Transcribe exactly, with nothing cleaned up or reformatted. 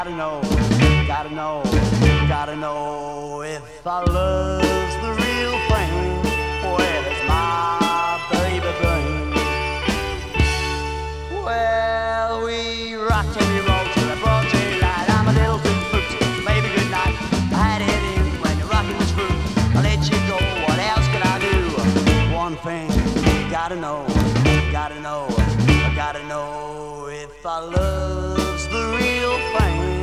Gotta know, gotta know, gotta know if I love's the real thing. Where is my baby been? Well, we rocked and we rolled till the broad daylight. I'm a little too fruity, baby, good night. I had it in when the rocking was through. I let you go, what else can I do? One thing, gotta know, gotta know, I gotta know if I love